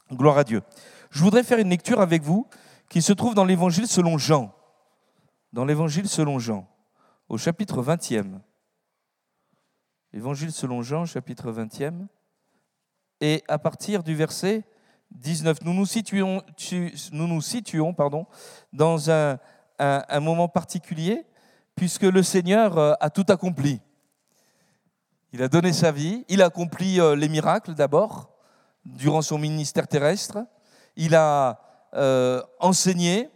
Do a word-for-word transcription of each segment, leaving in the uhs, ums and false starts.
Gloire à Dieu. Je voudrais faire une lecture avec vous qui se trouve dans l'Évangile selon Jean. Dans l'Évangile selon Jean, au chapitre vingtième. Évangile selon Jean, chapitre vingtième. Et à partir du verset dix-neuf, nous nous situons, nous nous situons pardon, dans un, un, un moment particulier, puisque le Seigneur a tout accompli. Il a donné sa vie, il a accompli les miracles d'abord, durant son ministère terrestre. Il a euh, enseigné.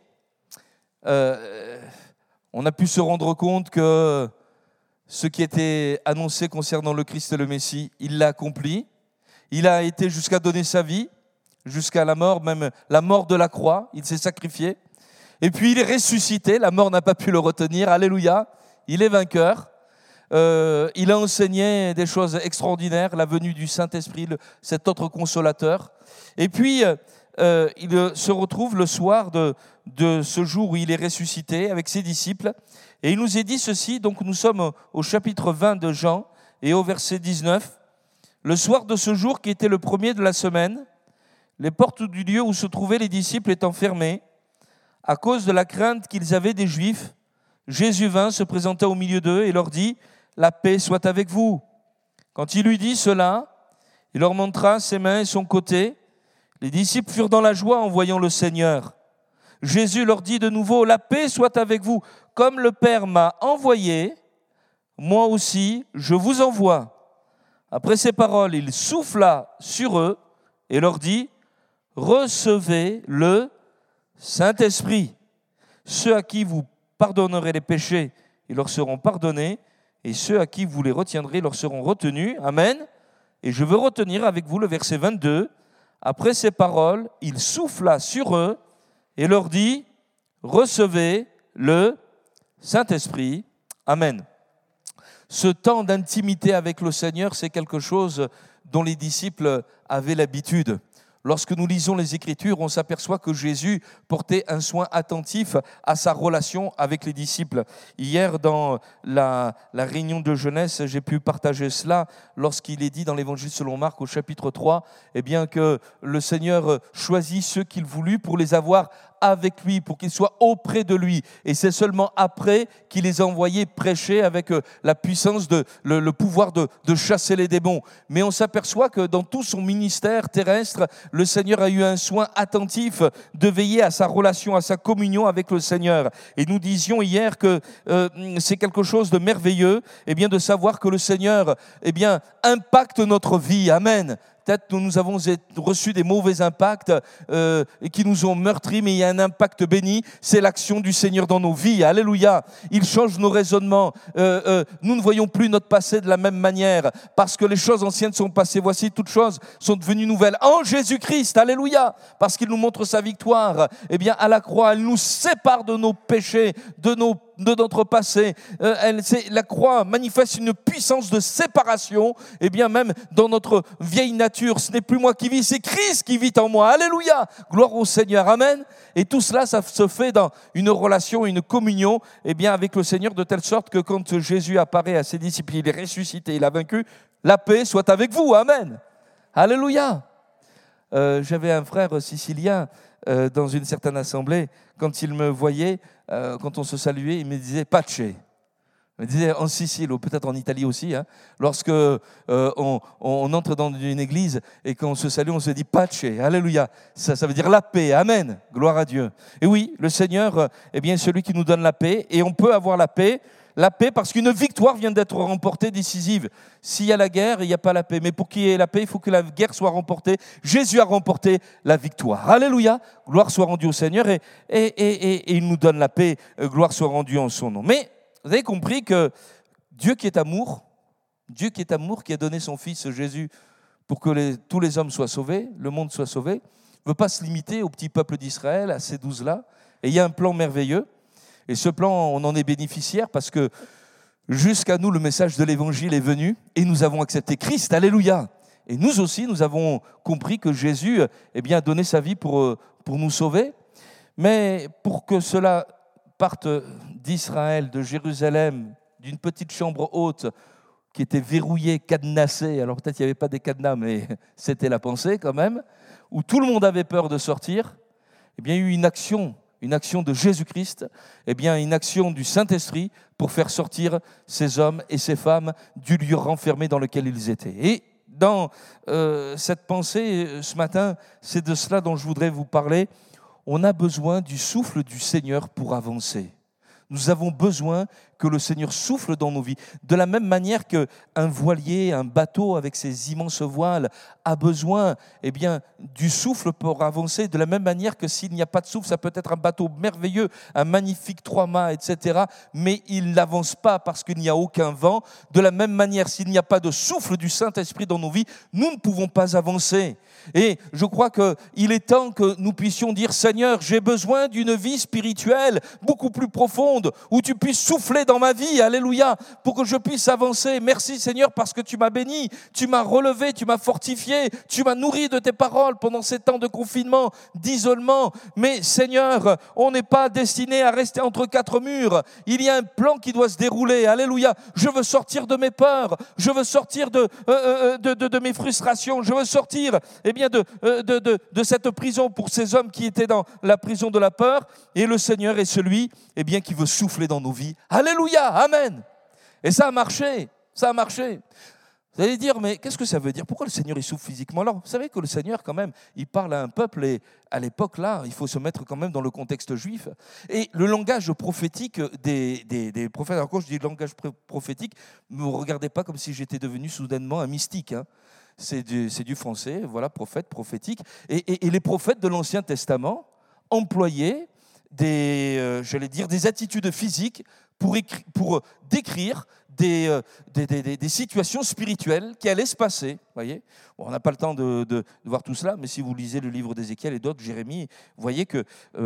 Euh, on a pu se rendre compte que ce qui était annoncé concernant le Christ et le Messie, il l'a accompli. Il a été jusqu'à donner sa vie, jusqu'à la mort, même la mort de la croix. Il s'est sacrifié. Et puis il est ressuscité. La mort n'a pas pu le retenir. Alléluia. Il est vainqueur. Euh, il a enseigné des choses extraordinaires, la venue du Saint-Esprit, le, cet autre consolateur. Et puis, euh, il se retrouve le soir de, de ce jour où il est ressuscité avec ses disciples. Et il nous est dit ceci, donc nous sommes au chapitre vingt de Jean et au verset dix-neuf. Le soir de ce jour qui était le premier de la semaine, les portes du lieu où se trouvaient les disciples étant fermées, à cause de la crainte qu'ils avaient des Juifs, Jésus vint, se présenta au milieu d'eux et leur dit « La paix soit avec vous ». Quand il lui dit cela, il leur montra ses mains et son côté. Les disciples furent dans la joie en voyant le Seigneur. Jésus leur dit de nouveau « La paix soit avec vous. Comme le Père m'a envoyé, moi aussi je vous envoie ». Après ces paroles, il souffla sur eux et leur dit « Recevez le Saint-Esprit. Ceux à qui vous pardonnerez les péchés, ils leur seront pardonnés, et ceux à qui vous les retiendrez leur seront retenus. » Amen. Et je veux retenir avec vous le verset vingt-deux. Après ces paroles, il souffla sur eux et leur dit « Recevez le Saint-Esprit. » Amen. Ce temps d'intimité avec le Seigneur, c'est quelque chose dont les disciples avaient l'habitude. Lorsque nous lisons les Écritures, on s'aperçoit que Jésus portait un soin attentif à sa relation avec les disciples. Hier, dans la, la réunion de jeunesse, j'ai pu partager cela lorsqu'il est dit dans l'Évangile selon Marc au chapitre trois, eh bien que le Seigneur choisit ceux qu'il voulut pour les avoir avec lui, pour qu'ils soient auprès de lui. Et c'est seulement après qu'il les a envoyés prêcher avec la puissance, de, le, le pouvoir de, de chasser les démons. Mais on s'aperçoit que dans tout son ministère terrestre, le Seigneur a eu un soin attentif de veiller à sa relation, à sa communion avec le Seigneur. Et nous disions hier que euh, c'est quelque chose de merveilleux, eh bien, de savoir que le Seigneur eh bien, impacte notre vie. Amen. Peut-être nous avons reçu des mauvais impacts euh, qui nous ont meurtris, mais il y a un impact béni, c'est l'action du Seigneur dans nos vies. Alléluia. Il change nos raisonnements. Euh, euh, nous ne voyons plus notre passé de la même manière, parce que les choses anciennes sont passées. Voici, toutes choses sont devenues nouvelles en Jésus-Christ. Alléluia. Parce qu'il nous montre sa victoire. Eh bien, à la croix, elle nous sépare de nos péchés, de nos de notre passé. Euh, elle, c'est, la croix manifeste une puissance de séparation, et bien même dans notre vieille nature, ce n'est plus moi qui vis, c'est Christ qui vit en moi. Alléluia, gloire au Seigneur, amen. Et tout cela, ça se fait dans une relation, une communion, et bien avec le Seigneur, de telle sorte que quand Jésus apparaît à ses disciples, il est ressuscité, il a vaincu, la paix soit avec vous, amen. Alléluia. Euh, j'avais un frère sicilien euh, dans une certaine assemblée. Quand il me voyait, euh, quand on se saluait, il me disait « Pace ». Il me disait en Sicile, ou peut-être en Italie aussi, hein, lorsque euh, on, on entre dans une église et qu'on se salue, on se dit « Pace ». Alléluia. Ça, ça veut dire la paix. Amen. Gloire à Dieu. Et oui, le Seigneur est bien celui qui nous donne la paix, et on peut avoir la paix. La paix, parce qu'une victoire vient d'être remportée, décisive. S'il y a la guerre, il n'y a pas la paix. Mais pour qu'il y ait la paix, il faut que la guerre soit remportée. Jésus a remporté la victoire. Alléluia. Gloire soit rendue au Seigneur. Et, et, et, et il nous donne la paix. Gloire soit rendue en son nom. Mais vous avez compris que Dieu qui est amour, Dieu qui est amour, qui a donné son Fils Jésus pour que les, tous les hommes soient sauvés, le monde soit sauvé, ne veut pas se limiter au petit peuple d'Israël, à ces douze-là. Et il y a un plan merveilleux. Et ce plan, on en est bénéficiaire parce que jusqu'à nous, le message de l'Évangile est venu et nous avons accepté Christ. Alléluia. Et nous aussi, nous avons compris que Jésus eh bien, a donné sa vie pour, pour nous sauver. Mais pour que cela parte d'Israël, de Jérusalem, d'une petite chambre haute, qui était verrouillé, cadenassé. Alors peut-être qu'il n'y avait pas des cadenas, mais c'était la pensée quand même, où tout le monde avait peur de sortir. Eh bien, il y a eu une action, une action de Jésus-Christ, eh bien, une action du Saint-Esprit pour faire sortir ces hommes et ces femmes du lieu renfermé dans lequel ils étaient. Et dans euh, cette pensée, ce matin, c'est de cela dont je voudrais vous parler. On a besoin du souffle du Seigneur pour avancer. Nous avons besoin que le Seigneur souffle dans nos vies. De la même manière qu'un voilier, un bateau avec ses immenses voiles a besoin eh bien, du souffle pour avancer. De la même manière que s'il n'y a pas de souffle, ça peut être un bateau merveilleux, un magnifique trois-mâts, et cetera. Mais il n'avance pas parce qu'il n'y a aucun vent. De la même manière, s'il n'y a pas de souffle du Saint-Esprit dans nos vies, nous ne pouvons pas avancer. Et je crois qu'il est temps que nous puissions dire « Seigneur, j'ai besoin d'une vie spirituelle beaucoup plus profonde, où tu puisses souffler dans ma vie, alléluia, pour que je puisse avancer. Merci Seigneur parce que tu m'as béni, tu m'as relevé, tu m'as fortifié, tu m'as nourri de tes paroles pendant ces temps de confinement, d'isolement. Mais Seigneur, on n'est pas destiné à rester entre quatre murs. Il y a un plan qui doit se dérouler, alléluia. Je veux sortir de mes peurs, je veux sortir de, euh, de, de, de mes frustrations, je veux sortir eh bien, de, de, de, de cette prison pour ces hommes qui étaient dans la prison de la peur. Et le Seigneur est celui eh bien, qui veut souffler dans nos vies. Alléluia, amen. Et ça a marché, ça a marché. Vous allez dire, mais qu'est-ce que ça veut dire? Pourquoi le Seigneur il souffle physiquement? Alors, vous savez que le Seigneur, quand même, il parle à un peuple, et à l'époque, là, il faut se mettre quand même dans le contexte juif. Et le langage prophétique des, des, des prophètes, alors quand je dis langage prophétique, ne me regardez pas comme si j'étais devenu soudainement un mystique, hein. C'est du, c'est du français, voilà, prophète, prophétique. Et, et, et les prophètes de l'Ancien Testament employaient des, euh, j'allais dire, des attitudes physiques pour, écri- pour décrire des, euh, des, des, des situations spirituelles qui allaient se passer. Voyez, bon, on n'a pas le temps de, de, de voir tout cela, mais si vous lisez le livre d'Ézéchiel et d'autres, Jérémie, vous voyez qu'ils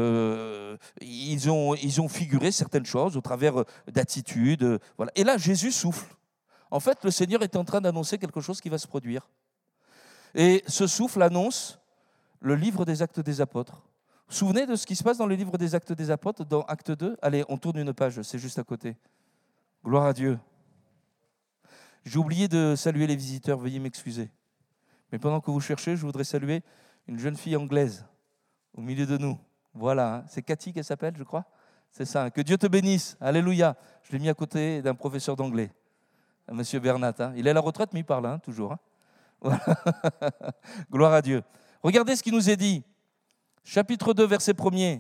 euh, ont, ils ont figuré certaines choses au travers d'attitudes. Euh, voilà. Et là, Jésus souffle. En fait, le Seigneur est en train d'annoncer quelque chose qui va se produire. Et ce souffle annonce le livre des Actes des Apôtres. Vous vous souvenez de ce qui se passe dans le livre des Actes des Apôtres, dans Acte deux? Allez, on tourne une page, c'est juste à côté. Gloire à Dieu. J'ai oublié de saluer les visiteurs, veuillez m'excuser. Mais pendant que vous cherchez, je voudrais saluer une jeune fille anglaise au milieu de nous. Voilà, hein. C'est Cathy qu'elle s'appelle, je crois. C'est ça, que Dieu te bénisse, alléluia. Je l'ai mis à côté d'un professeur d'anglais. Monsieur Bernat, hein. Il est à la retraite, mais il parle, hein, toujours. Hein. Voilà. Gloire à Dieu. Regardez ce qui nous est dit. Chapitre deux, verset premier.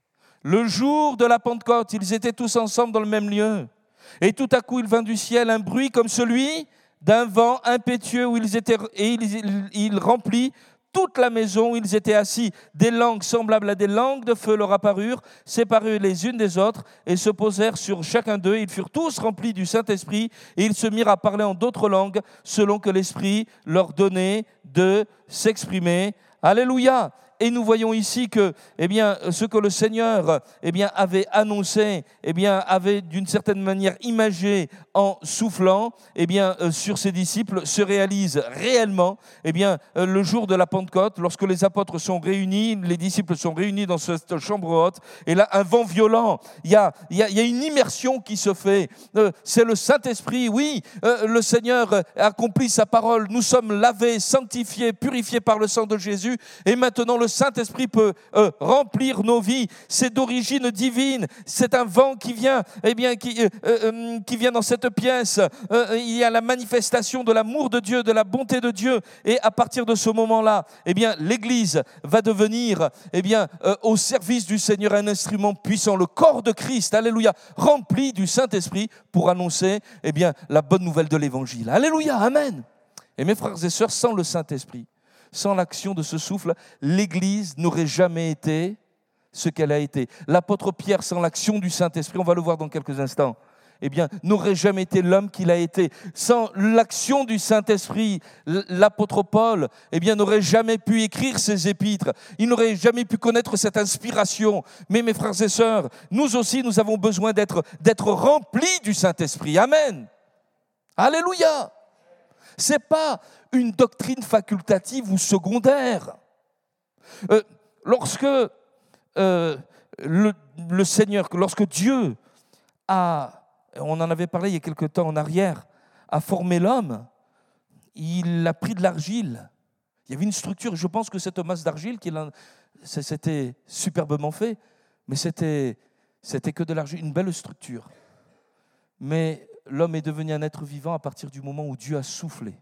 Le jour de la Pentecôte, ils étaient tous ensemble dans le même lieu. Et tout à coup, il vint du ciel un bruit comme celui d'un vent impétueux où ils étaient, et il, il, il remplit toute la maison où ils étaient assis. Des langues semblables à des langues de feu leur apparurent, séparées les unes des autres, et se posèrent sur chacun d'eux. Ils furent tous remplis du Saint-Esprit, et ils se mirent à parler en d'autres langues, selon que l'Esprit leur donnait de s'exprimer. Alléluia! Et nous voyons ici que, eh bien, ce que le Seigneur, eh bien, avait annoncé, eh bien, avait d'une certaine manière imagé en soufflant, eh bien, euh, sur ses disciples se réalise réellement, eh bien, euh, le jour de la Pentecôte, lorsque les apôtres sont réunis, les disciples sont réunis dans cette chambre haute, et là, un vent violent, il y a, il y a, il y a une immersion qui se fait. Euh, c'est le Saint-Esprit, oui, euh, le Seigneur accomplit sa parole, nous sommes lavés, sanctifiés, purifiés par le sang de Jésus, et maintenant le Saint-Esprit peut euh, remplir nos vies. C'est d'origine divine. C'est un vent qui vient, eh bien, qui, euh, euh, qui vient dans cette pièce. Euh, il y a la manifestation de l'amour de Dieu, de la bonté de Dieu. Et à partir de ce moment-là, eh bien, l'Église va devenir, eh bien, euh, au service du Seigneur, un instrument puissant, le corps de Christ, alléluia, rempli du Saint-Esprit pour annoncer, eh bien, la bonne nouvelle de l'Évangile. Alléluia, amen. Et mes frères et sœurs, sans le Saint-Esprit, sans l'action de ce souffle, l'Église n'aurait jamais été ce qu'elle a été. L'apôtre Pierre, sans l'action du Saint-Esprit, on va le voir dans quelques instants, eh bien, n'aurait jamais été l'homme qu'il a été. Sans l'action du Saint-Esprit, l'apôtre Paul, eh bien, n'aurait jamais pu écrire ses épîtres. Il n'aurait jamais pu connaître cette inspiration. Mais mes frères et sœurs, nous aussi, nous avons besoin d'être, d'être remplis du Saint-Esprit. Amen. Alléluia. Ce n'est pas une doctrine facultative ou secondaire. Euh, lorsque euh, le, le Seigneur, lorsque Dieu a, on en avait parlé il y a quelque temps en arrière, a formé l'homme, il a pris de l'argile. Il y avait une structure, je pense que cette masse d'argile, c'était superbement fait, mais c'était, c'était que de l'argile, une belle structure. Mais l'homme est devenu un être vivant à partir du moment où Dieu a soufflé,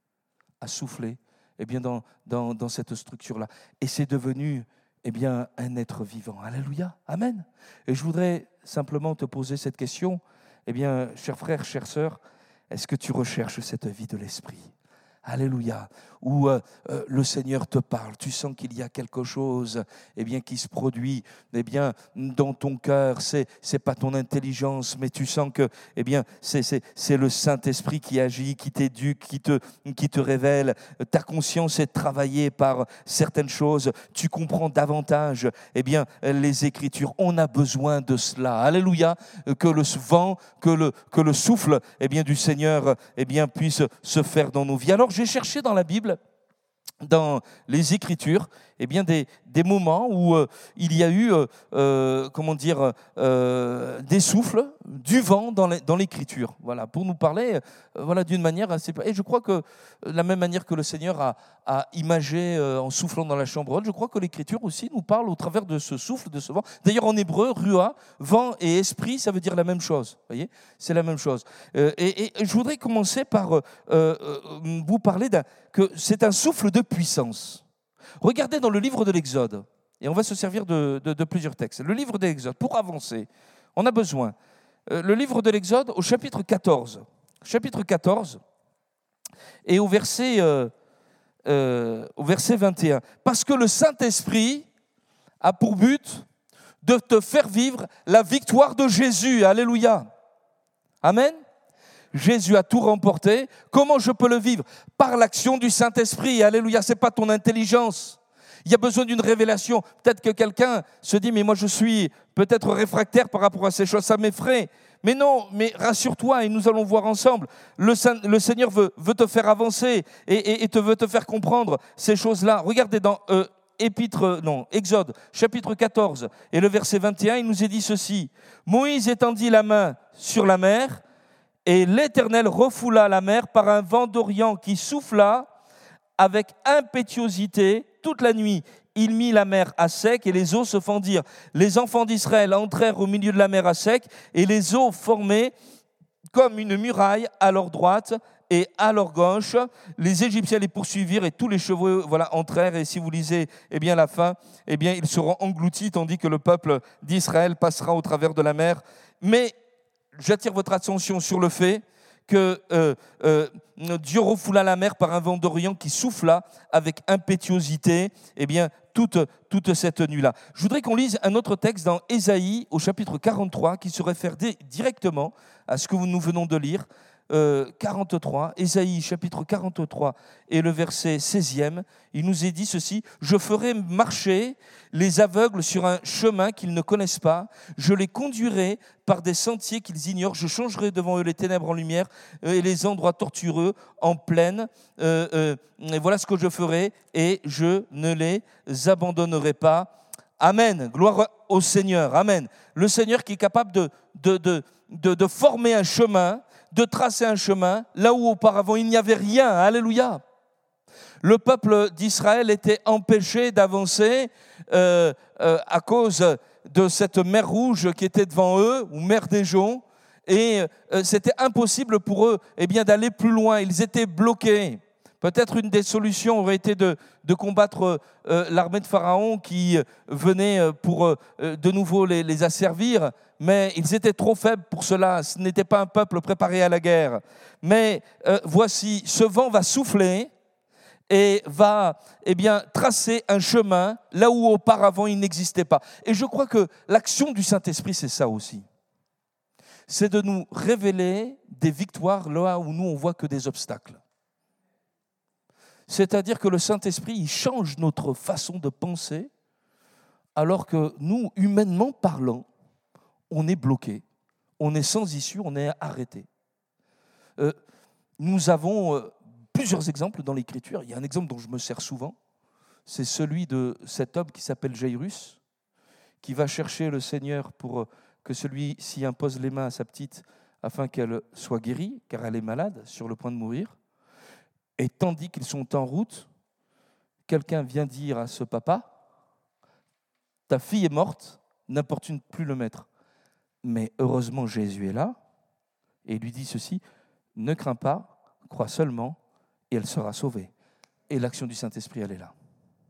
a soufflé eh bien, dans, dans, dans cette structure-là. Et c'est devenu eh bien, un être vivant. Alléluia, amen. Et je voudrais simplement te poser cette question. Eh bien, chers frères, chères sœurs, est-ce que tu recherches cette vie de l'esprit ? Alléluia, où euh, euh, le Seigneur te parle, tu sens qu'il y a quelque chose eh bien, qui se produit eh bien, dans ton cœur, ce n'est pas ton intelligence, mais tu sens que eh bien, c'est, c'est, c'est le Saint-Esprit qui agit, qui t'éduque, qui te, qui te révèle. Ta conscience est travaillée par certaines choses, tu comprends davantage eh bien, les Écritures. On a besoin de cela, alléluia, que le vent, que le, que le souffle eh bien, du Seigneur eh bien, puisse se faire dans nos vies. Alors, j'ai cherché dans la Bible, dans les Écritures, eh bien des, des moments où euh, il y a eu, euh, euh, comment dire, euh, des souffles, du vent dans, les, dans l'Écriture. Voilà, pour nous parler, euh, voilà, d'une manière assez. Et je crois que de la même manière que le Seigneur a, a imagé euh, en soufflant dans la chambre haute, je crois que l'Écriture aussi nous parle au travers de ce souffle, de ce vent. D'ailleurs, en hébreu, ruah, vent et esprit, ça veut dire la même chose. Vous voyez, c'est la même chose. Euh, et, et je voudrais commencer par euh, euh, vous parler d'un, que c'est un souffle de puissance. Regardez dans le livre de l'Exode, et on va se servir de, de, de plusieurs textes. Le livre de l'Exode, pour avancer, on a besoin. Euh, le livre de l'Exode au chapitre quatorze. Chapitre quatorze, et au verset, euh, euh, au verset vingt et un. Parce que le Saint-Esprit a pour but de te faire vivre la victoire de Jésus. Alléluia. Amen. Jésus a tout remporté. Comment je peux le vivre ? Par l'action du Saint-Esprit. Alléluia, ce n'est pas ton intelligence. Il y a besoin d'une révélation. Peut-être que quelqu'un se dit, mais moi je suis peut-être réfractaire par rapport à ces choses, ça m'effraie. Mais non, mais rassure-toi et nous allons voir ensemble. Le, Saint, le Seigneur veut, veut te faire avancer et, et, et te veut te faire comprendre ces choses-là. Regardez dans euh, Épître, non, Exode, chapitre quatorze et le verset vingt et un, il nous est dit ceci. Moïse étendit la main sur la mer, et l'Éternel refoula la mer par un vent d'Orient qui souffla avec impétuosité toute la nuit. Il mit la mer à sec et les eaux se fendirent. Les enfants d'Israël entrèrent au milieu de la mer à sec et les eaux formaient comme une muraille à leur droite et à leur gauche. Les Égyptiens les poursuivirent et tous les chevaux voilà, entrèrent. Et si vous lisez eh bien, la fin, eh bien, ils seront engloutis tandis que le peuple d'Israël passera au travers de la mer. Mais j'attire votre attention sur le fait que euh, euh, Dieu refoula la mer par un vent d'Orient qui souffla avec impétuosité eh bien, toute, toute cette nuit-là. Je voudrais qu'on lise un autre texte dans Ésaïe au chapitre quarante-trois qui se réfère directement à ce que nous venons de lire. Euh, quarante-trois, Ésaïe chapitre quarante-trois et le verset seizième, il nous est dit ceci, « Je ferai marcher les aveugles sur un chemin qu'ils ne connaissent pas, je les conduirai par des sentiers qu'ils ignorent, je changerai devant eux les ténèbres en lumière et les endroits tortueux en plaine, euh, euh, et voilà ce que je ferai et je ne les abandonnerai pas. » Amen, gloire au Seigneur, amen. Le Seigneur qui est capable de, de, de, de, de former un chemin, de tracer un chemin, là où auparavant il n'y avait rien. Alléluia. Le peuple d'Israël était empêché d'avancer euh, euh, à cause de cette mer rouge qui était devant eux, ou mer des joncs, et euh, c'était impossible pour eux eh bien, d'aller plus loin. Ils étaient bloqués. Peut-être une des solutions aurait été de, de combattre euh, l'armée de Pharaon qui venait pour euh, de nouveau les, les asservir, mais ils étaient trop faibles pour cela. Ce n'était pas un peuple préparé à la guerre. Mais euh, voici, ce vent va souffler et va eh bien, tracer un chemin là où auparavant il n'existait pas. Et je crois que l'action du Saint-Esprit, c'est ça aussi. C'est de nous révéler des victoires là où nous, on voit que des obstacles. C'est-à-dire que le Saint-Esprit, il change notre façon de penser, alors que nous, humainement parlant, on est bloqué, on est sans issue, on est arrêté. Euh, nous avons euh, plusieurs exemples dans l'Écriture. Il y a un exemple dont je me sers souvent, c'est celui de cet homme qui s'appelle Jairus, qui va chercher le Seigneur pour que celui-ci impose les mains à sa petite afin qu'elle soit guérie, car elle est malade, sur le point de mourir. Et tandis qu'ils sont en route, quelqu'un vient dire à ce papa, « Ta fille est morte, n'importune plus le maître. » Mais heureusement, Jésus est là, et il lui dit ceci, « Ne crains pas, crois seulement, et elle sera sauvée. » Et l'action du Saint-Esprit, elle est là.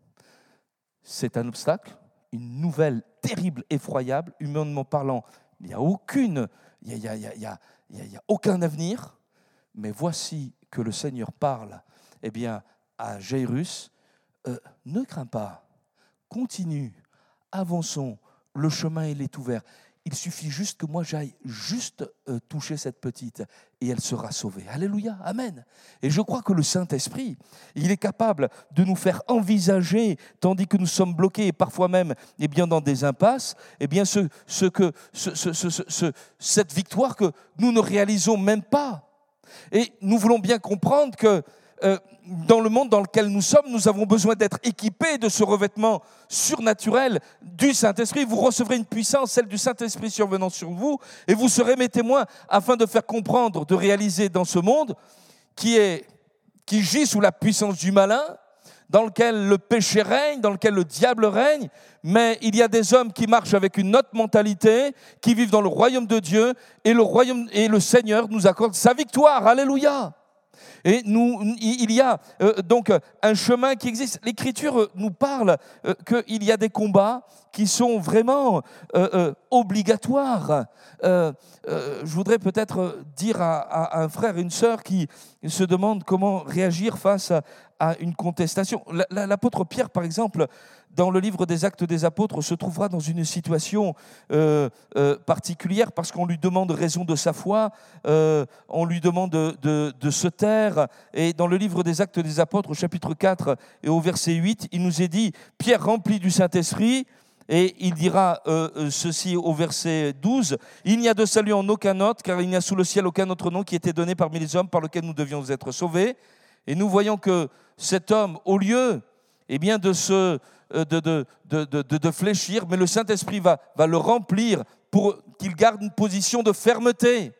C'est un obstacle, une nouvelle terrible, effroyable, humainement parlant. Il n'y a aucune, il y a, il y a, il y a, il y a, il y a aucun avenir, mais voici que le Seigneur parle eh bien, à Jairus, euh, ne crains pas, continue, avançons, le chemin il est ouvert. Il suffit juste que moi j'aille juste euh, toucher cette petite et elle sera sauvée. Alléluia, amen. Et je crois que le Saint-Esprit, il est capable de nous faire envisager, tandis que nous sommes bloqués et parfois même eh bien, dans des impasses, eh bien, ce, ce que, ce, ce, ce, ce, cette victoire que nous ne réalisons même pas. Et nous voulons bien comprendre que Euh, dans le monde dans lequel nous sommes, nous avons besoin d'être équipés de ce revêtement surnaturel du Saint-Esprit. Vous recevrez une puissance, celle du Saint-Esprit survenant sur vous, et vous serez mes témoins afin de faire comprendre, de réaliser dans ce monde qui, est, qui gît sous la puissance du malin, dans lequel le péché règne, dans lequel le diable règne, mais il y a des hommes qui marchent avec une autre mentalité, qui vivent dans le royaume de Dieu, et le, royaume, et le Seigneur nous accorde sa victoire. Alléluia! Et nous, il y a euh, donc un chemin qui existe. L'Écriture nous parle euh, qu'il y a des combats qui sont vraiment euh, euh, obligatoires. Euh, euh, je voudrais peut-être dire à, à un frère et une sœur qui se demandent comment réagir face à, à une contestation. L'apôtre Pierre, par exemple, dans le livre des Actes des Apôtres, se trouvera dans une situation euh, euh, particulière parce qu'on lui demande raison de sa foi, euh, on lui demande de, de, de se taire. Et dans le livre des Actes des Apôtres, au chapitre quatre et au verset huit, il nous est dit « Pierre rempli du Saint-Esprit », et il dira euh, ceci au verset douze, « Il n'y a de salut en aucun autre, car il n'y a sous le ciel aucun autre nom qui ait été donné parmi les hommes par lequel nous devions être sauvés. » Et nous voyons que cet homme, au lieu eh bien, de, se, de, de, de, de, de fléchir, mais le Saint-Esprit va, va le remplir pour qu'il garde une position de fermeté.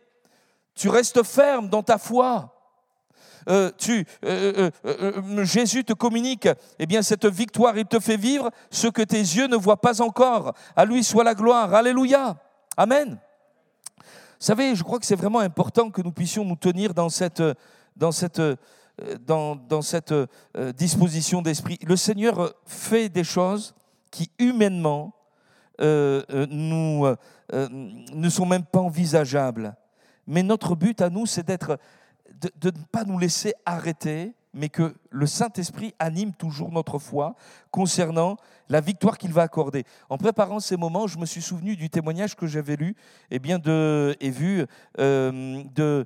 Tu restes ferme dans ta foi. Euh, tu, euh, euh, euh, Jésus te communique eh bien, cette victoire, il te fait vivre ce que tes yeux ne voient pas encore. À lui soit la gloire. Alléluia. Amen. Vous savez, je crois que c'est vraiment important que nous puissions nous tenir dans cette, dans cette, dans, dans cette euh, disposition d'esprit. Le Seigneur fait des choses qui humainement euh, nous, euh, ne sont même pas envisageables. Mais notre but à nous, c'est d'être de, de ne pas nous laisser arrêter, mais que le Saint-Esprit anime toujours notre foi concernant la victoire qu'il va accorder. En préparant ces moments, je me suis souvenu du témoignage que j'avais lu eh bien de, et vu euh, de,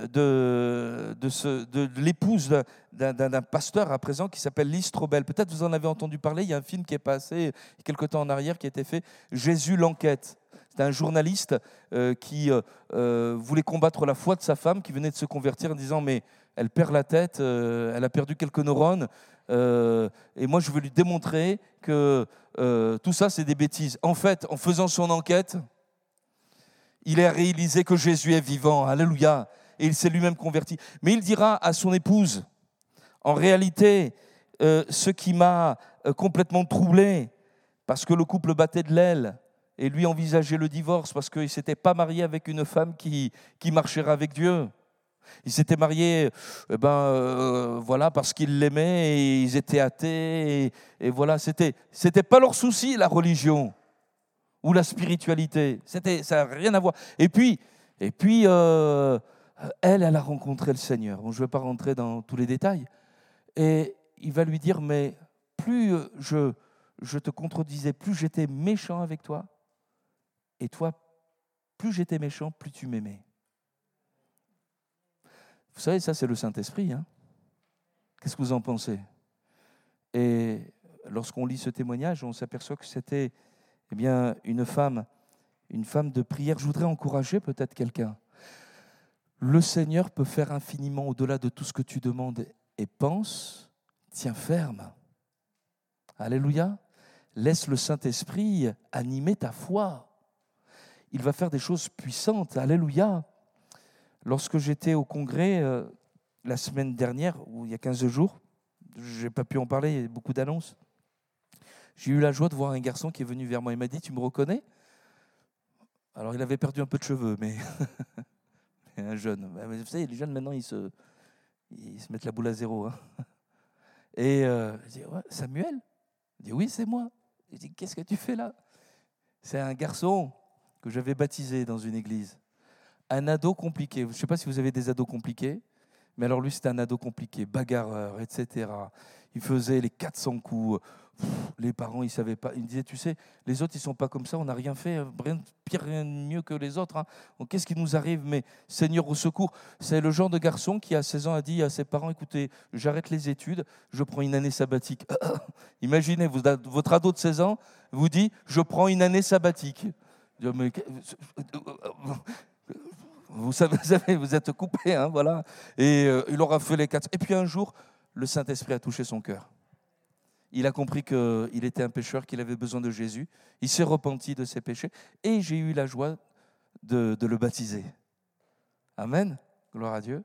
de, de, ce, de l'épouse d'un, d'un, d'un pasteur à présent qui s'appelle Lise Strobel. Peut-être vous en avez entendu parler, il y a un film qui est passé quelque temps en arrière qui a été fait, Jésus l'enquête. C'est un journaliste euh, qui euh, voulait combattre la foi de sa femme, qui venait de se convertir en disant « mais elle perd la tête, euh, elle a perdu quelques neurones, euh, et moi je veux lui démontrer que euh, tout ça c'est des bêtises ». En fait, en faisant son enquête, il a réalisé que Jésus est vivant, alléluia, et il s'est lui-même converti. Mais il dira à son épouse, en réalité, euh, ce qui m'a euh, complètement troublé, parce que le couple battait de l'aile, et lui envisageait le divorce parce qu'il ne s'était pas marié avec une femme qui, qui marcherait avec Dieu. Il s'était marié eh ben, euh, voilà, parce qu'il l'aimait et ils étaient athées. Et, et voilà, ce n'était c'était pas leur souci, la religion ou la spiritualité. C'était, ça n'a rien à voir. Et puis, et puis euh, elle, elle a rencontré le Seigneur. Bon, je ne vais pas rentrer dans tous les détails. Et il va lui dire, mais plus je, je te contredisais, plus j'étais méchant avec toi. Et toi, plus j'étais méchant, plus tu m'aimais. Vous savez, ça, c'est le Saint-Esprit. Hein. Qu'est-ce que vous en pensez? Et lorsqu'on lit ce témoignage, on s'aperçoit que c'était eh bien, une femme, une femme de prière. Je voudrais encourager peut-être quelqu'un. Le Seigneur peut faire infiniment au-delà de tout ce que tu demandes et penses. Tiens ferme. Alléluia. Laisse le Saint-Esprit animer ta foi. Il va faire des choses puissantes. Alléluia. Lorsque j'étais au congrès euh, la semaine dernière, ou il y a quinze jours, je n'ai pas pu en parler, il y a beaucoup d'annonces, j'ai eu la joie de voir un garçon qui est venu vers moi. Il m'a dit, tu me reconnais ? Alors il avait perdu un peu de cheveux, mais un jeune. Vous savez, les jeunes maintenant, ils se, ils se mettent la boule à zéro. Hein. Et euh, je dis, ouais, Samuel ? Il dit, oui, c'est moi. Je dis, qu'est-ce que tu fais là ? C'est un garçon que j'avais baptisé dans une église. Un ado compliqué. Je ne sais pas si vous avez des ados compliqués, mais alors lui, c'était un ado compliqué, bagarreur, et cetera. Il faisait les quatre cents coups. Pff, les parents, ils ne savaient pas. Ils me disaient, tu sais, les autres, ils ne sont pas comme ça, on n'a rien fait, rien de pire, rien de mieux que les autres. Hein. Donc, qu'est-ce qui nous arrive ? Mais Seigneur, au secours. C'est le genre de garçon qui, à seize ans, a dit à ses parents, écoutez, j'arrête les études, je prends une année sabbatique. Imaginez, vous, votre ado de seize ans vous dit, je prends une année sabbatique. Mais, vous savez, vous êtes coupé, hein, voilà. Et euh, il aura fait les quatre. Et puis un jour, le Saint-Esprit a touché son cœur. Il a compris qu'il était un pécheur, qu'il avait besoin de Jésus. Il s'est repenti de ses péchés. Et j'ai eu la joie de, de le baptiser. Amen. Gloire à Dieu.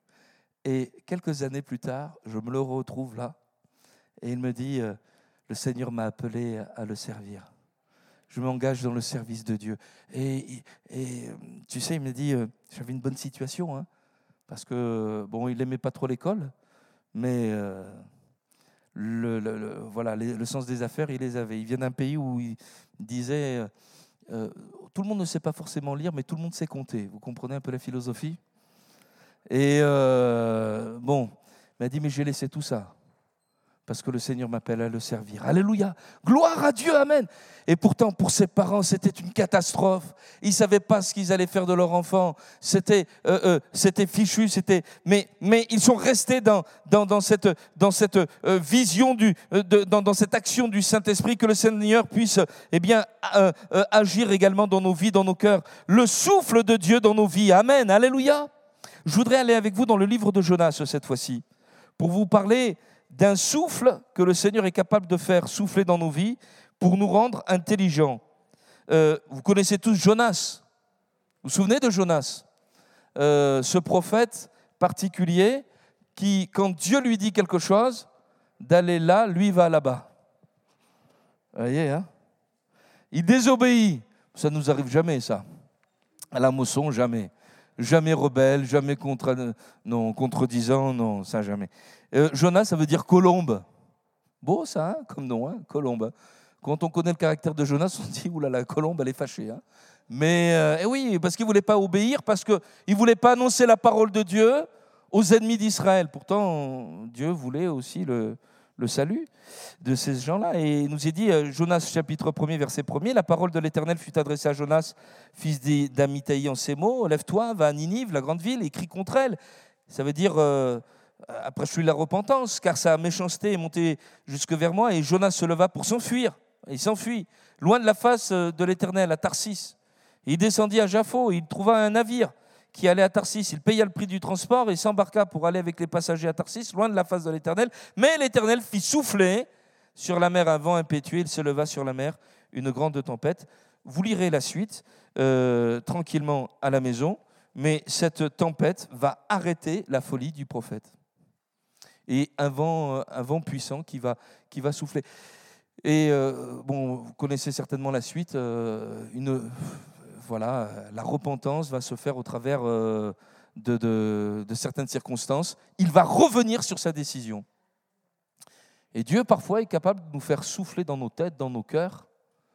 Et quelques années plus tard, je me le retrouve là. Et il me dit, euh, le Seigneur m'a appelé à le servir. Je m'engage dans le service de Dieu. Et, et tu sais, il me dit, euh, j'avais une bonne situation, hein, parce que, bon, il n'aimait pas trop l'école, mais euh, le, le, le, voilà, les, le sens des affaires, il les avait. Il vient d'un pays où il disait, euh, euh, tout le monde ne sait pas forcément lire, mais tout le monde sait compter. Vous comprenez un peu la philosophie ? Et euh, bon, il m'a dit, mais j'ai laissé tout ça. Parce que le Seigneur m'appelle à le servir. Alléluia. Gloire à Dieu, amen. Et pourtant, pour ses parents, c'était une catastrophe. Ils ne savaient pas ce qu'ils allaient faire de leur enfant. C'était, euh, euh, c'était fichu. C'était... Mais, mais ils sont restés dans, dans, dans cette, dans cette euh, vision, du, euh, de, dans, dans cette action du Saint-Esprit, que le Seigneur puisse eh bien, euh, euh, agir également dans nos vies, dans nos cœurs. Le souffle de Dieu dans nos vies. Amen. Alléluia. Je voudrais aller avec vous dans le livre de Jonas cette fois-ci, pour vous parler d'un souffle que le Seigneur est capable de faire souffler dans nos vies pour nous rendre intelligents. Euh, vous connaissez tous Jonas. Vous vous souvenez de Jonas, euh, ce prophète particulier qui, quand Dieu lui dit quelque chose, d'aller là, lui va là-bas. Vous voyez, hein ? Il désobéit. Ça ne nous arrive jamais, ça. À la moisson, jamais. Jamais rebelle, jamais contre, non, contredisant, non, ça jamais. Euh, Jonas, ça veut dire colombe. Beau ça, hein, comme nom, hein, colombe. Quand on connaît le caractère de Jonas, on dit, oulala, la colombe, elle est fâchée. Hein. Mais euh, eh oui, parce qu'il ne voulait pas obéir, parce qu'il ne voulait pas annoncer la parole de Dieu aux ennemis d'Israël. Pourtant, Dieu voulait aussi le, le salut de ces gens-là. Et il nous est dit, euh, Jonas chapitre un, verset un, la parole de l'Éternel fut adressée à Jonas, fils d'Amittai en ces mots, lève-toi, va à Ninive, la grande ville, et crie contre elle. Ça veut dire, euh, après je suis la repentance, car sa méchanceté est montée jusque vers moi, et Jonas se leva pour s'enfuir. Il s'enfuit, loin de la face de l'Éternel, à Tarsis. Il descendit à Jaffo, il trouva un navire qui allait à Tarsis. Il paya le prix du transport et s'embarqua pour aller avec les passagers à Tarsis, loin de la face de l'Éternel. Mais l'Éternel fit souffler sur la mer un vent impétueux. Il se leva sur la mer une grande tempête. Vous lirez la suite euh, tranquillement à la maison, mais cette tempête va arrêter la folie du prophète. Et un vent, un vent puissant qui va, qui va souffler. Et euh, bon, vous connaissez certainement la suite. Euh, une... Voilà, la repentance va se faire au travers euh, de, de, de certaines circonstances. Il va revenir sur sa décision. Et Dieu, parfois, est capable de nous faire souffler dans nos têtes, dans nos cœurs,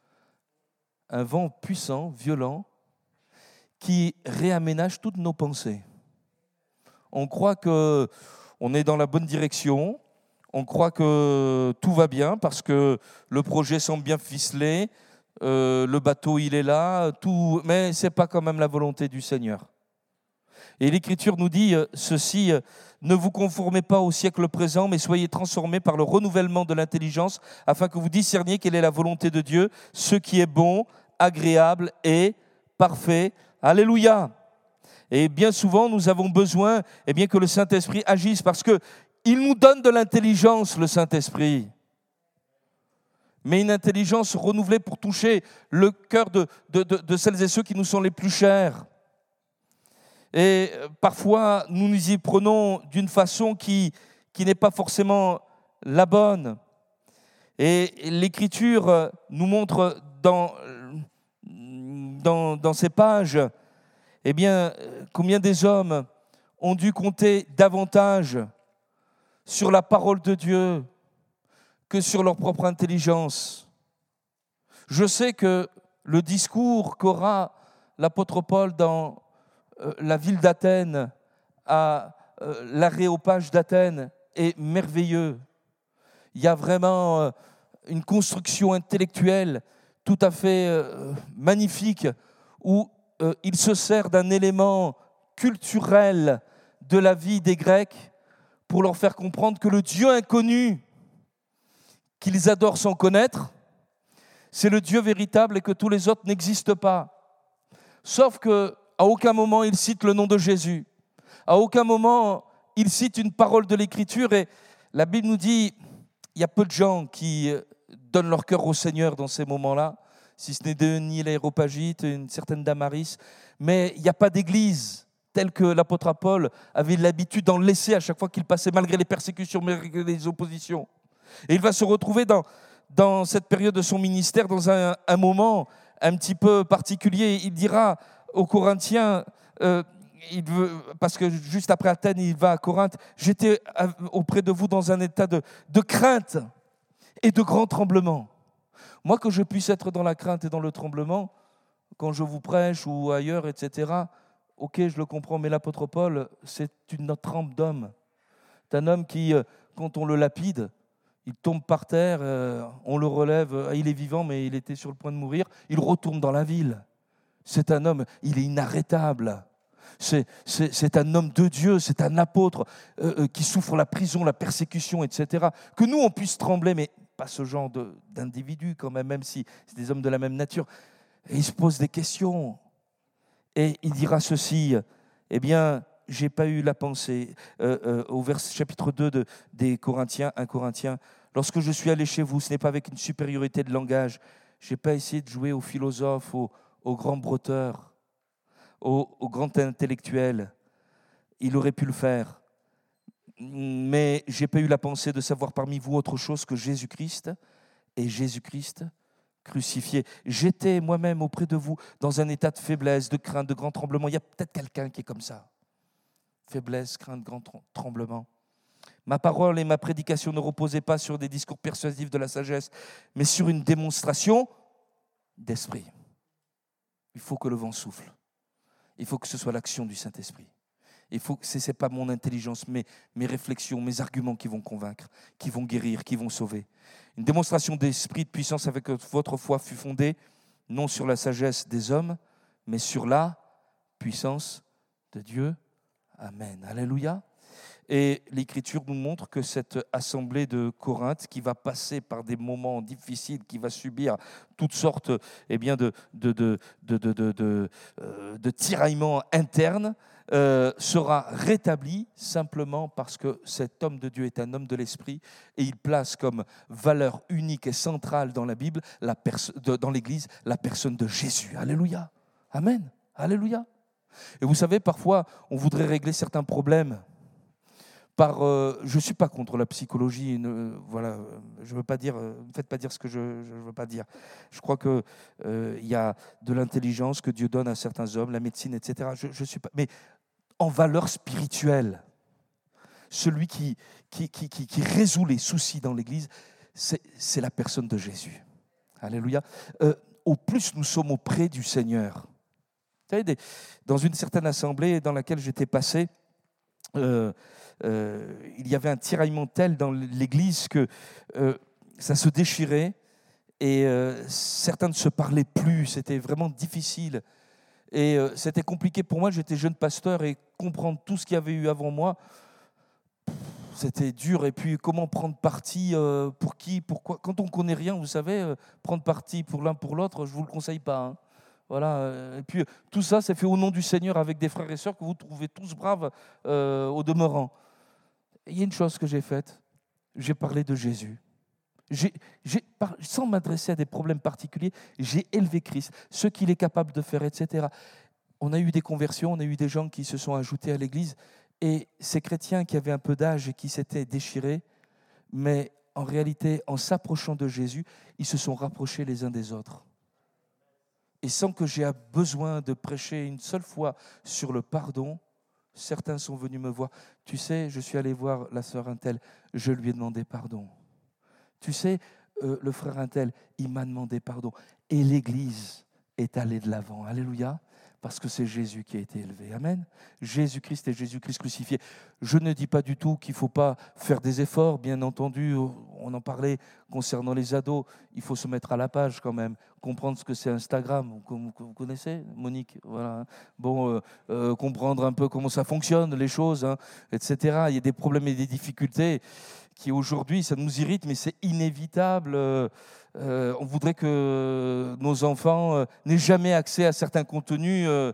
un vent puissant, violent, qui réaménage toutes nos pensées. On croit qu'on est dans la bonne direction, on croit que tout va bien parce que le projet semble bien ficelé, Euh, le bateau, il est là, tout, mais ce n'est pas quand même la volonté du Seigneur. Et l'Écriture nous dit euh, ceci, euh, ne vous conformez pas au siècle présent, mais soyez transformés par le renouvellement de l'intelligence, afin que vous discerniez quelle est la volonté de Dieu, ce qui est bon, agréable et parfait. Alléluia. Et bien souvent, nous avons besoin eh bien, que le Saint-Esprit agisse, parce qu'il nous donne de l'intelligence, le Saint-Esprit. Mais une intelligence renouvelée pour toucher le cœur de, de, de, de celles et ceux qui nous sont les plus chers. Et parfois, nous nous y prenons d'une façon qui, qui n'est pas forcément la bonne. Et l'Écriture nous montre dans, dans, dans ces pages, eh bien, combien des hommes ont dû compter davantage sur la parole de Dieu que sur leur propre intelligence. Je sais que le discours qu'aura l'apôtre Paul dans euh, la ville d'Athènes, à euh, l'Aréopage d'Athènes, est merveilleux. Il y a vraiment euh, une construction intellectuelle tout à fait euh, magnifique où euh, il se sert d'un élément culturel de la vie des Grecs pour leur faire comprendre que le Dieu inconnu qu'ils adorent sans connaître, c'est le Dieu véritable et que tous les autres n'existent pas. Sauf qu'à aucun moment il cite le nom de Jésus. À aucun moment il cite une parole de l'Écriture. Et la Bible nous dit, il y a peu de gens qui donnent leur cœur au Seigneur dans ces moments-là, si ce n'est Denis l'Aréopagite, une certaine Damaris. Mais il n'y a pas d'église telle que l'apôtre Paul avait l'habitude d'en laisser à chaque fois qu'il passait, malgré les persécutions, malgré les oppositions. Et il va se retrouver dans, dans cette période de son ministère, dans un, un moment un petit peu particulier. Il dira aux Corinthiens, euh, il veut, parce que juste après Athènes, il va à Corinthe, « J'étais auprès de vous dans un état de, de crainte et de grand tremblement. » Moi, que je puisse être dans la crainte et dans le tremblement, quand je vous prêche ou ailleurs, et cetera, ok, je le comprends, mais l'apôtre Paul, c'est une trempe d'homme. C'est un homme qui, quand on le lapide, il tombe par terre, euh, on le relève, il est vivant, mais il était sur le point de mourir, il retourne dans la ville. C'est un homme, il est inarrêtable. C'est, c'est, c'est un homme de Dieu, c'est un apôtre euh, qui souffre la prison, la persécution, et cetera. Que nous, on puisse trembler, mais pas ce genre de, d'individus quand même, même si c'est des hommes de la même nature. Et il se pose des questions. Et il dira ceci, eh bien, j'ai pas eu la pensée, euh, euh, au vers, chapitre deux de, des Corinthiens, un Corinthiens, lorsque je suis allé chez vous, ce n'est pas avec une supériorité de langage, j'ai pas essayé de jouer aux philosophes, aux, aux grands breuteurs, aux, aux grands intellectuels. Il aurait pu le faire, mais j'ai pas eu la pensée de savoir parmi vous autre chose que Jésus-Christ et Jésus-Christ crucifié. J'étais moi-même auprès de vous dans un état de faiblesse, de crainte, de grand tremblement. Il y a peut-être quelqu'un qui est comme ça. Faiblesse, crainte, grand tremblement. Ma parole et ma prédication ne reposaient pas sur des discours persuasifs de la sagesse, mais sur une démonstration d'esprit. Il faut que le vent souffle. Il faut que ce soit l'action du Saint-Esprit. Il faut que ce n'est pas mon intelligence, mais mes réflexions, mes arguments qui vont convaincre, qui vont guérir, qui vont sauver. Une démonstration d'esprit de puissance avec votre foi fut fondée non sur la sagesse des hommes, mais sur la puissance de Dieu. Amen. Alléluia. Et l'Écriture nous montre que cette assemblée de Corinthe, qui va passer par des moments difficiles, qui va subir toutes sortes eh bien, de, de, de, de, de, de, de, euh, de tiraillements internes, euh, sera rétablie simplement parce que cet homme de Dieu est un homme de l'Esprit et il place comme valeur unique et centrale dans la Bible, la perso- de, dans l'Église, la personne de Jésus. Alléluia. Amen. Alléluia. Et vous savez, parfois, on voudrait régler certains problèmes. Par, euh, je ne suis pas contre la psychologie, ne, voilà, je veux pas dire, ne me faites pas dire ce que je ne veux pas dire. Je crois qu'il euh, y a de l'intelligence que Dieu donne à certains hommes, la médecine, et cetera. Je, je suis pas, mais en valeur spirituelle, celui qui, qui, qui, qui, qui résout les soucis dans l'Église, c'est, c'est la personne de Jésus. Alléluia. Euh, au plus nous sommes auprès du Seigneur. Vous savez, des, dans une certaine assemblée dans laquelle j'étais passé, euh, Euh, il y avait un tiraillement tel dans l'Église que euh, ça se déchirait et euh, certains ne se parlaient plus, c'était vraiment difficile. Et euh, c'était compliqué pour moi, j'étais jeune pasteur et comprendre tout ce qu'il y avait eu avant moi, c'était dur. Et puis comment prendre parti euh, pour qui, pourquoi. Quand on ne connaît rien, vous savez, euh, prendre parti pour l'un pour l'autre, je ne vous le conseille pas. Hein. Voilà. Et puis tout ça, c'est fait au nom du Seigneur avec des frères et sœurs que vous trouvez tous braves euh, au demeurant. Il y a une chose que j'ai faite, j'ai parlé de Jésus. J'ai, j'ai, sans m'adresser à des problèmes particuliers, j'ai élevé Christ, ce qu'il est capable de faire, et cetera. on a eu des conversions, on a eu des gens qui se sont ajoutés à l'Église, et ces chrétiens qui avaient un peu d'âge et qui s'étaient déchirés, mais en réalité, en s'approchant de Jésus, ils se sont rapprochés les uns des autres. Et sans que j'aie besoin de prêcher une seule fois sur le pardon, certains sont venus me voir. Tu sais, je suis allé voir la sœur Untel, je lui ai demandé pardon. Tu sais, euh, le frère Untel, il m'a demandé pardon. Et l'Église est allée de l'avant. Alléluia. Parce que c'est Jésus qui a été élevé. Amen. Jésus-Christ et Jésus-Christ crucifié. Je ne dis pas du tout qu'il ne faut pas faire des efforts. Bien entendu, on en parlait concernant les ados. Il faut se mettre à la page quand même. Comprendre ce que c'est Instagram. Vous connaissez, Monique? Voilà. Bon, euh, euh, comprendre un peu comment ça fonctionne, les choses, hein, et cetera. Il y a des problèmes et des difficultés qui aujourd'hui, ça nous irrite, mais c'est inévitable. Euh, euh, on voudrait que nos enfants euh, n'aient jamais accès à certains contenus euh,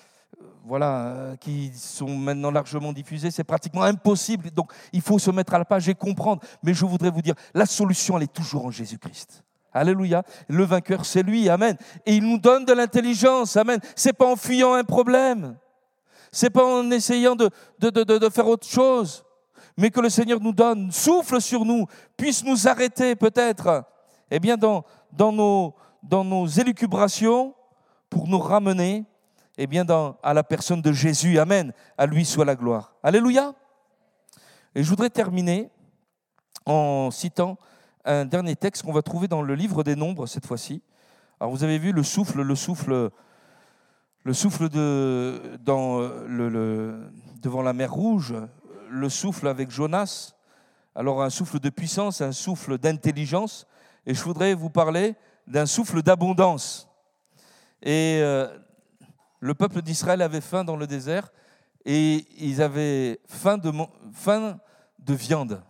voilà, euh, qui sont maintenant largement diffusés. C'est pratiquement impossible. Donc, il faut se mettre à la page et comprendre. Mais je voudrais vous dire, la solution, elle est toujours en Jésus-Christ. Alléluia. Le vainqueur, c'est lui. Amen. Et il nous donne de l'intelligence. Amen. Ce n'est pas en fuyant un problème. Ce n'est pas en essayant de, de, de, de faire autre chose. Mais que le Seigneur nous donne, souffle sur nous, puisse nous arrêter peut-être eh bien dans, dans, nos, dans nos élucubrations pour nous ramener eh bien dans, à la personne de Jésus. Amen. À lui soit la gloire. Alléluia. Et je voudrais terminer en citant un dernier texte qu'on va trouver dans le livre des Nombres cette fois-ci. Alors vous avez vu le souffle, le souffle, le souffle de, dans le, le, devant la mer Rouge, le souffle avec Jonas. Alors un souffle de puissance, un souffle d'intelligence. Et je voudrais vous parler d'un souffle d'abondance. Et euh, le peuple d'Israël avait faim dans le désert et ils avaient faim de, faim de viande.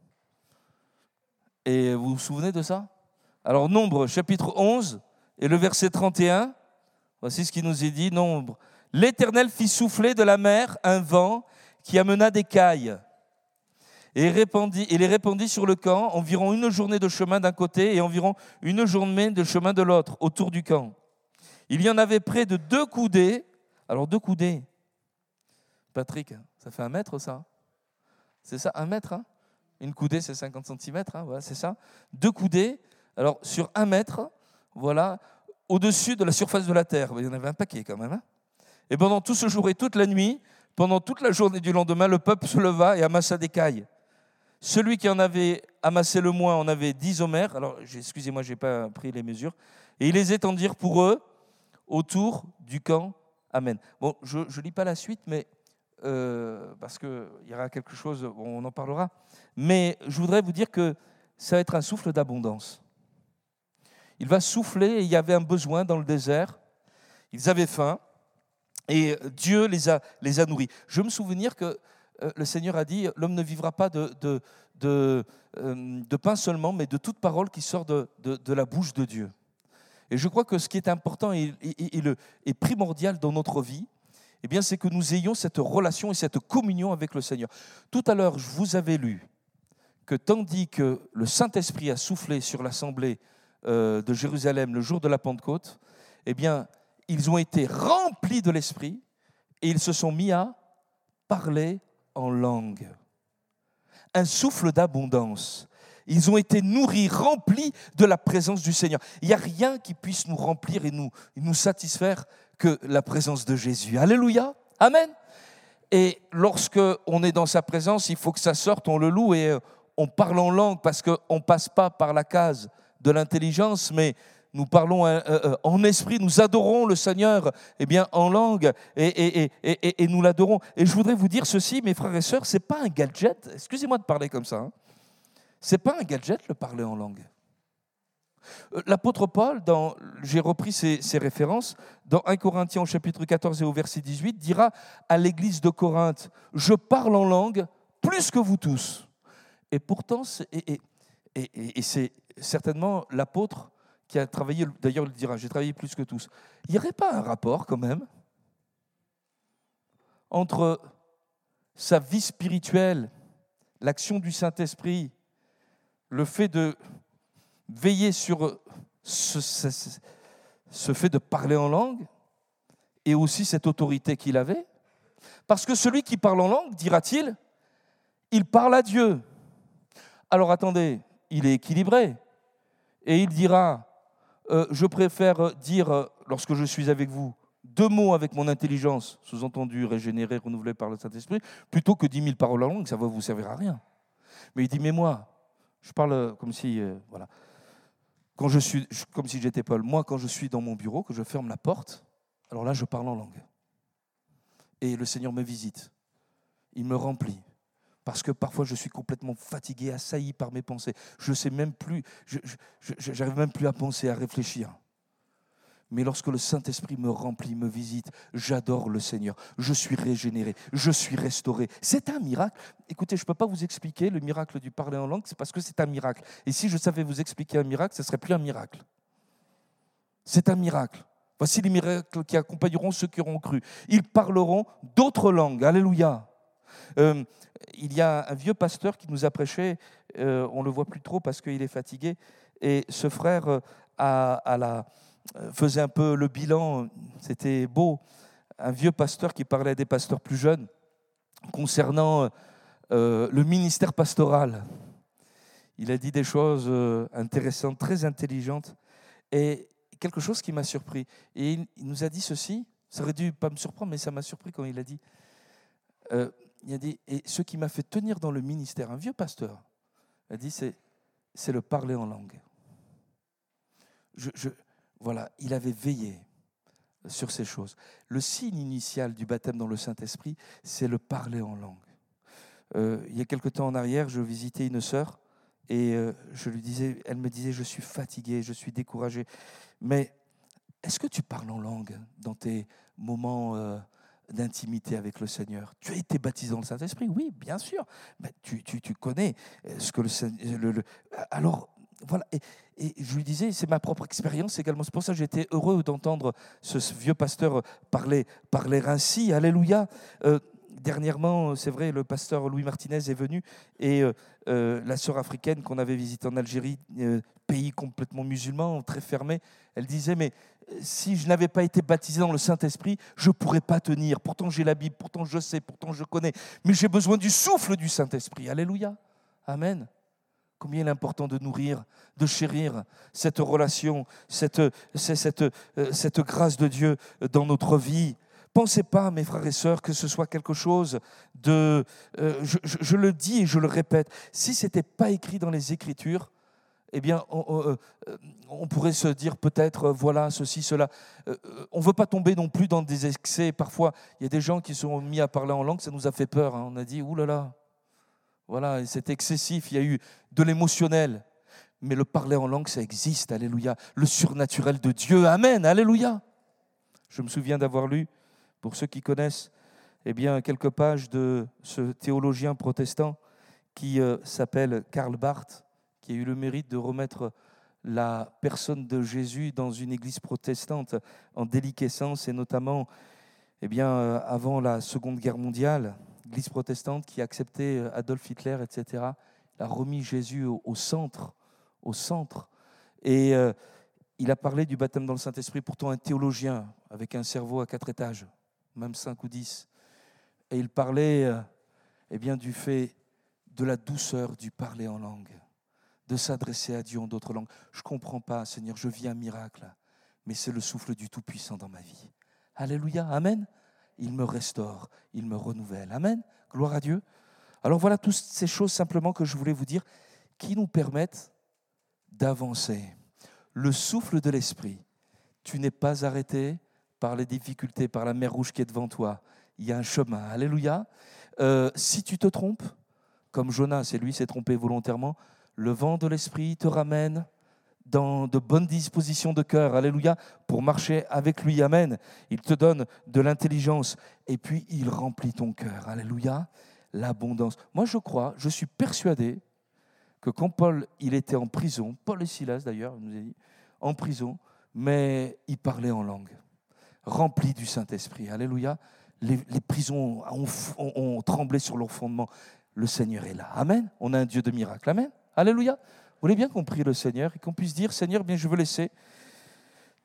Et vous vous souvenez de ça? Alors, Nombre, chapitre onze, et le verset trente et un, voici ce qui nous est dit, Nombre. L'Éternel fit souffler de la mer un vent qui amena des cailles. Et, répandit, et les répandit sur le camp, environ une journée de chemin d'un côté et environ une journée de chemin de l'autre, autour du camp. Il y en avait près de deux coudées. Alors, deux coudées. Patrick, ça fait un mètre, ça? C'est ça, un mètre, hein? Une coudée, c'est cinquante centimètres, hein, voilà, c'est ça. Deux coudées, alors sur un mètre, voilà, au-dessus de la surface de la terre. Il y en avait un paquet quand même. Hein. Et pendant tout ce jour et toute la nuit, pendant toute la journée du lendemain, le peuple se leva et amassa des cailles. Celui qui en avait amassé le moins en avait dix homères. Alors, excusez-moi, je n'ai pas pris les mesures. Et ils les étendirent pour eux autour du camp. Amen. Bon, je ne lis pas la suite, mais euh, parce qu'il y aura quelque chose, on en parlera. Mais je voudrais vous dire que ça va être un souffle d'abondance. Il va souffler et il y avait un besoin dans le désert. Ils avaient faim et Dieu les a, les a nourris. Je me souviens que euh, le Seigneur a dit, l'homme ne vivra pas de, de, de, euh, de pain seulement, mais de toute parole qui sort de, de, de la bouche de Dieu. Et je crois que ce qui est important et, et, et, le, et primordial dans notre vie, eh bien, c'est que nous ayons cette relation et cette communion avec le Seigneur. Tout à l'heure, je vous avais lu que tandis que le Saint-Esprit a soufflé sur l'assemblée euh, de Jérusalem le jour de la Pentecôte, eh bien, ils ont été remplis de l'Esprit et ils se sont mis à parler en langue. Un souffle d'abondance. Ils ont été nourris, remplis de la présence du Seigneur. Il n'y a rien qui puisse nous remplir et nous, nous satisfaire que la présence de Jésus. Alléluia. Amen. Et lorsque on est dans sa présence, il faut que ça sorte, on le loue et on parle en langue parce qu'on ne passe pas par la case de l'intelligence, mais nous parlons en esprit, nous adorons le Seigneur eh bien, en langue et, et, et, et, et nous l'adorons. Et je voudrais vous dire ceci, mes frères et sœurs, ce n'est pas un gadget, excusez-moi de parler comme ça, hein. Ce n'est pas un gadget le parler en langue. L'apôtre Paul, dans, j'ai repris ses, ses références, dans un Corinthiens au chapitre quatorze et au verset dix-huit, dira à l'église de Corinthe, « Je parle en langue plus que vous tous ». Et pourtant, c'est, et, et, et, et c'est certainement l'apôtre qui a travaillé, d'ailleurs il dira, j'ai travaillé plus que tous. Il n'y aurait pas un rapport quand même entre sa vie spirituelle, l'action du Saint-Esprit, le fait de veiller sur ce, ce, ce fait de parler en langue et aussi cette autorité qu'il avait. Parce que celui qui parle en langue, dira-t-il, il parle à Dieu. Alors attendez, il est équilibré. Et il dira, euh, je préfère dire, euh, lorsque je suis avec vous, deux mots avec mon intelligence, sous-entendu régénéré, renouvelé par le Saint-Esprit, plutôt que dix mille paroles en langue, ça ne va vous servir à rien. Mais il dit, mais moi, je parle comme si, euh, voilà, quand je suis, comme si j'étais Paul, moi quand je suis dans mon bureau, que je ferme la porte, alors là je parle en langue. Et le Seigneur me visite, il me remplit. Parce que parfois je suis complètement fatigué, assailli par mes pensées. Je sais même plus, je, je, je, j'arrive même plus à penser, à réfléchir. Mais lorsque le Saint-Esprit me remplit, me visite, j'adore le Seigneur. Je suis régénéré, je suis restauré. C'est un miracle. Écoutez, je ne peux pas vous expliquer le miracle du parler en langue, c'est parce que c'est un miracle. Et si je savais vous expliquer un miracle, ce ne serait plus un miracle. C'est un miracle. Voici les miracles qui accompagneront ceux qui auront cru. Ils parleront d'autres langues. Alléluia. Euh, il y a un vieux pasteur qui nous a prêché, euh, on ne le voit plus trop parce qu'il est fatigué, et ce frère euh, a, a la... faisait un peu le bilan, c'était beau, un vieux pasteur qui parlait à des pasteurs plus jeunes concernant euh, le ministère pastoral. Il a dit des choses euh, intéressantes, très intelligentes, et quelque chose qui m'a surpris. Et il, il nous a dit ceci, ça aurait dû pas me surprendre, mais ça m'a surpris quand il a dit, euh, il a dit, et ce qui m'a fait tenir dans le ministère, un vieux pasteur, il a dit, c'est, c'est le parler en langue. Je... je Voilà, il avait veillé sur ces choses. Le signe initial du baptême dans le Saint-Esprit, c'est le parler en langue. Euh, il y a quelque temps en arrière, je visitais une sœur et euh, je lui disais, elle me disait, je suis fatigué, je suis découragé. Mais est-ce que tu parles en langue dans tes moments euh, d'intimité avec le Seigneur? Tu as été baptisé dans le Saint-Esprit? Oui, bien sûr. Mais tu, tu, tu connais ce que le... le, le alors, voilà. Et, Et je lui disais, c'est ma propre expérience également. C'est pour ça que j'étais heureux d'entendre ce vieux pasteur parler, parler ainsi. Alléluia. Euh, dernièrement, c'est vrai, le pasteur Louis Martinez est venu et euh, euh, la sœur africaine qu'on avait visitée en Algérie, euh, pays complètement musulman, très fermé, elle disait, mais si je n'avais pas été baptisé dans le Saint-Esprit, je ne pourrais pas tenir. Pourtant, j'ai la Bible, pourtant, je sais, pourtant, je connais. Mais j'ai besoin du souffle du Saint-Esprit. Alléluia. Amen. Combien il est important de nourrir, de chérir cette relation, cette, cette, cette grâce de Dieu dans notre vie. Pensez pas, mes frères et sœurs, que ce soit quelque chose de... Euh, je, je, je le dis et je le répète, si ce n'était pas écrit dans les Écritures, eh bien, on, on, on pourrait se dire peut-être, voilà, ceci, cela. On ne veut pas tomber non plus dans des excès. Parfois, il y a des gens qui se sont mis à parler en langue, ça nous a fait peur. Hein. On a dit, oulala. Voilà, c'est excessif, il y a eu de l'émotionnel. Mais le parler en langue, ça existe, alléluia. Le surnaturel de Dieu, amen, alléluia. Je me souviens d'avoir lu, pour ceux qui connaissent, eh bien, quelques pages de ce théologien protestant qui euh, s'appelle Karl Barth, qui a eu le mérite de remettre la personne de Jésus dans une église protestante en déliquescence, et notamment eh bien, euh, avant la Seconde Guerre mondiale. L'Église protestante qui a accepté Adolf Hitler, et cetera, a remis Jésus au, au centre, au centre. Et euh, il a parlé du baptême dans le Saint-Esprit, pourtant un théologien avec un cerveau à quatre étages, même cinq ou dix. Et il parlait euh, eh bien, du fait de la douceur du parler en langue, de s'adresser à Dieu en d'autres langues. Je ne comprends pas, Seigneur, je vis un miracle, mais c'est le souffle du Tout-Puissant dans ma vie. Alléluia, amen. Il me restaure, il me renouvelle. Amen. Gloire à Dieu. Alors voilà toutes ces choses simplement que je voulais vous dire qui nous permettent d'avancer. Le souffle de l'Esprit. Tu n'es pas arrêté par les difficultés, par la mer rouge qui est devant toi. Il y a un chemin. Alléluia. Euh, si tu te trompes, comme Jonas, et lui s'est trompé volontairement, le vent de l'Esprit te ramène dans de bonnes dispositions de cœur, alléluia, pour marcher avec lui, amen. Il te donne de l'intelligence et puis il remplit ton cœur, alléluia, l'abondance. Moi je crois, je suis persuadé que quand Paul, il était en prison, Paul et Silas d'ailleurs, il nous a dit, en prison, mais il parlait en langue, rempli du Saint-Esprit, alléluia. Les, les prisons ont, ont, ont tremblé sur leur fondement. Le Seigneur est là, amen. On a un Dieu de miracle, amen, alléluia. Vous voulez bien qu'on prie le Seigneur et qu'on puisse dire, Seigneur, bien je veux laisser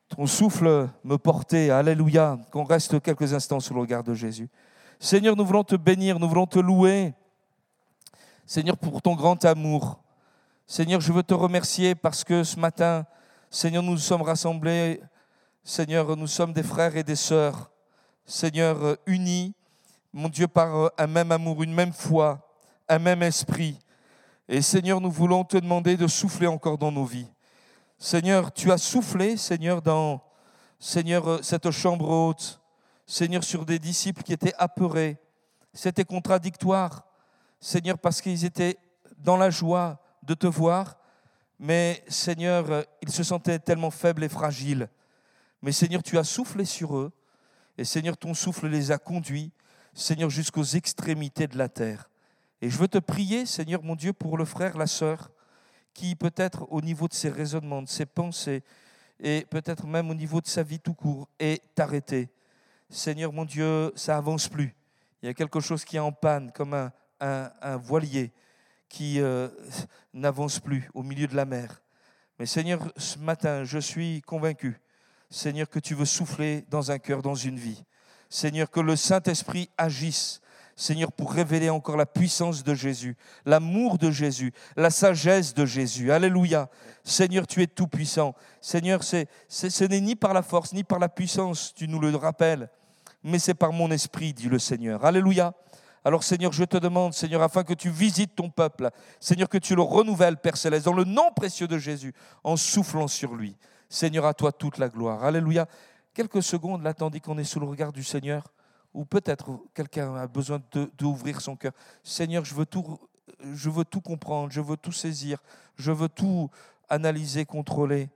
ton souffle me portait. Alléluia, qu'on reste quelques instants sous le regard de Jésus. Seigneur, nous voulons te bénir, nous voulons te louer. Seigneur, pour ton grand amour. Seigneur, je veux te remercier parce que ce matin, Seigneur, nous nous sommes rassemblés. Seigneur, nous sommes des frères et des sœurs. Seigneur, unis, mon Dieu, par un même amour, une même foi, un même esprit. Et Seigneur, nous voulons te demander de souffler encore dans nos vies. Seigneur, tu as soufflé, Seigneur, dans Seigneur, cette chambre haute. Seigneur, sur des disciples qui étaient apeurés. C'était contradictoire. Seigneur, parce qu'ils étaient dans la joie de te voir. Mais Seigneur, ils se sentaient tellement faibles et fragiles. Mais Seigneur, tu as soufflé sur eux. Et Seigneur, ton souffle les a conduits, Seigneur, jusqu'aux extrémités de la terre. Et je veux te prier, Seigneur, mon Dieu, pour le frère, la sœur, qui peut-être au niveau de ses raisonnements, de ses pensées, et peut-être même au niveau de sa vie tout court, est arrêté. Seigneur, mon Dieu, ça avance plus. Il y a quelque chose qui est en panne, comme un, un, un voilier qui euh, n'avance plus au milieu de la mer. Mais Seigneur, ce matin, je suis convaincu, Seigneur, que tu veux souffler dans un cœur, dans une vie. Seigneur, que le Saint-Esprit agisse, Seigneur, pour révéler encore la puissance de Jésus, l'amour de Jésus, la sagesse de Jésus. Alléluia. Seigneur, tu es tout-puissant. Seigneur, c'est, c'est, ce n'est ni par la force, ni par la puissance, tu nous le rappelles, mais c'est par mon esprit, dit le Seigneur. Alléluia. Alors Seigneur, je te demande, Seigneur, afin que tu visites ton peuple, Seigneur, que tu le renouvelles, Père Céleste, dans le nom précieux de Jésus, en soufflant sur lui. Seigneur, à toi toute la gloire. Alléluia. Quelques secondes, là, tandis qu'on est sous le regard du Seigneur, ou peut-être quelqu'un a besoin de, d'ouvrir son cœur. Seigneur, je veux tout, je veux tout comprendre, je veux tout saisir, je veux tout analyser, contrôler.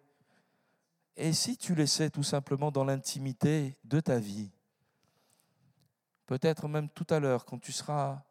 Et si tu laissais tout simplement dans l'intimité de ta vie, peut-être même tout à l'heure, quand tu seras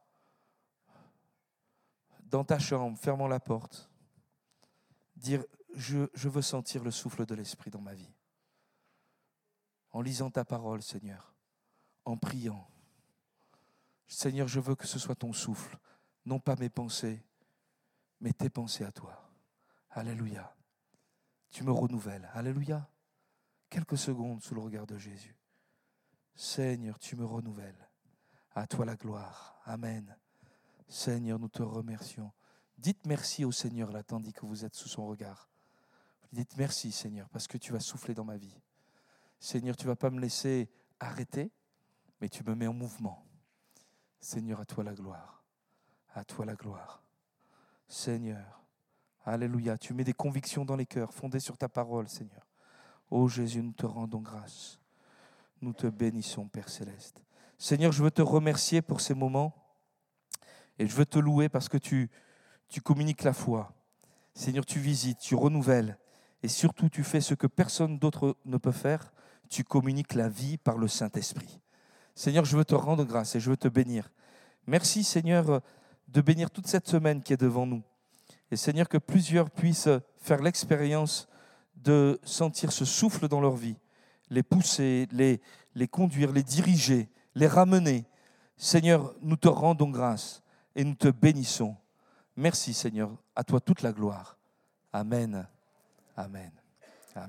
dans ta chambre, fermant la porte, dire, je, je veux sentir le souffle de l'Esprit dans ma vie. En lisant ta parole, Seigneur, en priant. Seigneur, je veux que ce soit ton souffle, non pas mes pensées, mais tes pensées à toi. Alléluia. Tu me renouvelles. Alléluia. Quelques secondes sous le regard de Jésus. Seigneur, tu me renouvelles. À toi la gloire. Amen. Seigneur, nous te remercions. Dites merci au Seigneur là, tandis que vous êtes sous son regard. Dites merci, Seigneur, parce que tu vas souffler dans ma vie. Seigneur, tu ne vas pas me laisser arrêter, mais tu me mets en mouvement. Seigneur, à toi la gloire. À toi la gloire. Seigneur, alléluia, tu mets des convictions dans les cœurs, fondées sur ta parole, Seigneur. Ô Jésus, nous te rendons grâce. Nous te bénissons, Père Céleste. Seigneur, je veux te remercier pour ces moments et je veux te louer parce que tu, tu communiques la foi. Seigneur, tu visites, tu renouvelles et surtout tu fais ce que personne d'autre ne peut faire. Tu communiques la vie par le Saint-Esprit. Seigneur, je veux te rendre grâce et je veux te bénir. Merci, Seigneur, de bénir toute cette semaine qui est devant nous. Et Seigneur, que plusieurs puissent faire l'expérience de sentir ce souffle dans leur vie, les pousser, les, les conduire, les diriger, les ramener. Seigneur, nous te rendons grâce et nous te bénissons. Merci, Seigneur, à toi toute la gloire. Amen. Amen.